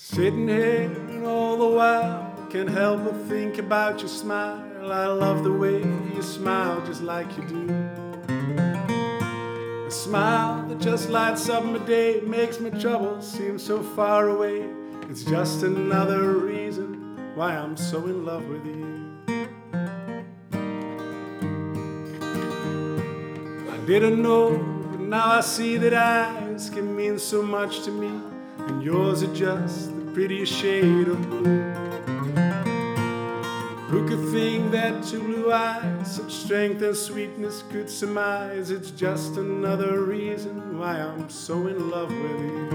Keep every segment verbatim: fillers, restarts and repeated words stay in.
Sitting here and all the while, can't help but think about your smile. I love the way you smile just like you do. A smile that just lights up my day, makes my troubles seem so far away. It's just another reason why I'm so in love with you. I didn't know, but now I see that eyes can mean so much to me, and yours are just the prettiest shade of blue. Who could think that two blue eyes, such strength and sweetness could surmise? It's just another reason why I'm so in love with you.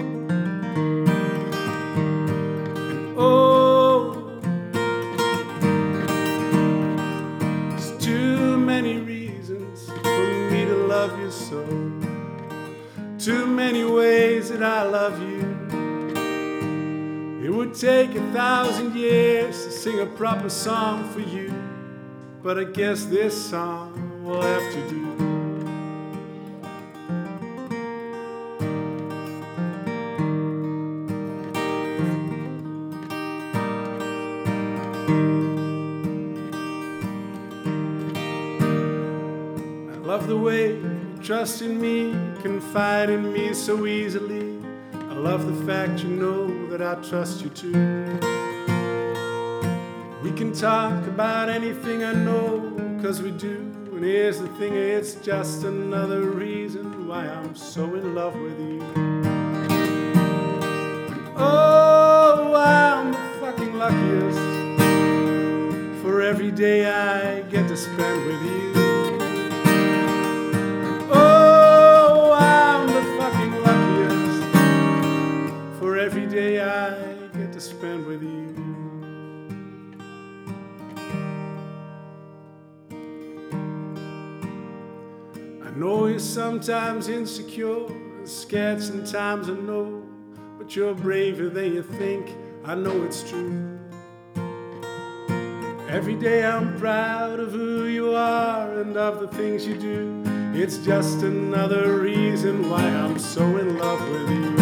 And oh, there's too many reasons for me to love you so. Too many ways that I love you. It would take a thousand years to sing a proper song for you, but I guess this song will have to do. I love the way you trust in me, confide in me so easily. I love the fact you know that I trust you too. We can talk about anything, I know, cause we do. And here's the thing, it's just another reason why I'm so in love with you. Oh, I'm the fucking luckiest for every day I get to spend with you. Oh, I'm the fucking luckiest for every day I get to spend with you. I know you're sometimes insecure and scared sometimes, I know, but you're braver than you think, I know it's true. Every day I'm proud of who you are and of the things you do. It's just another reason why I'm so in love with you.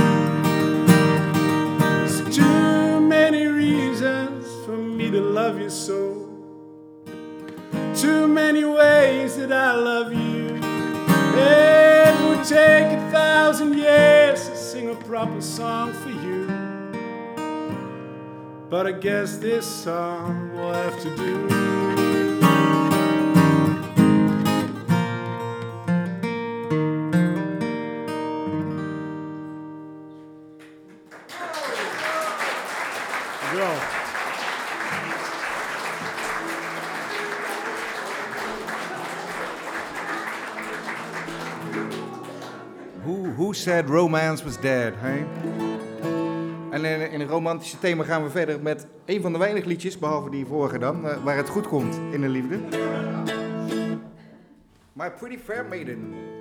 Too many reasons for me to love you so. Too many ways that I love you. It would take a thousand years to sing a proper song for you, but I guess this song will have to do. Who said romance was dead, hey? En in, in een romantische thema gaan we verder met een van de weinig liedjes, behalve die vorige dan, waar het goed komt in de liefde. My Pretty Fair Maiden.